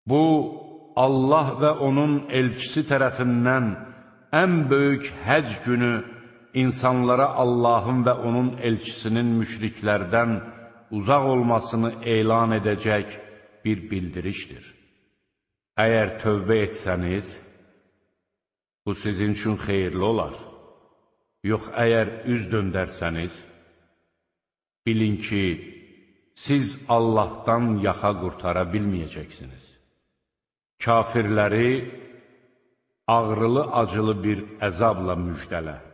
Bu, Allah və onun elçisi tərəfindən ən böyük həc günü insanlara Allahın və onun elçisinin müşriklərdən uzaq olmasını elan edəcək bir bildirişdir. Əgər tövbə etsəniz, bu sizin üçün xeyirli olar. Yox, əgər üz döndərsəniz, bilin ki, siz Allahdan yaxa qurtara bilməyəcəksiniz. Kafirləri ağrılı-acılı bir əzabla müjdələ.